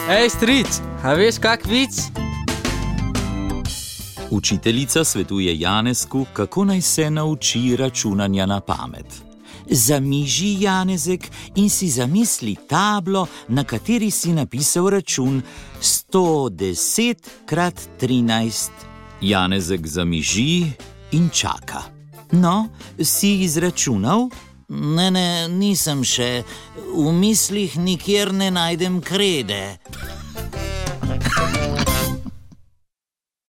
Ej, stric, a veš kak vic? Učiteljica svetuje Janezku, kako naj se nauči računanja na pamet. Zamiži, Janezek, in si zamisli tablo, na kateri si napisal račun 110 krat 13. Janezek zamiži in čaka. No, si izračunal? Ne, nisem še. V mislih nikjer ne najdem krede.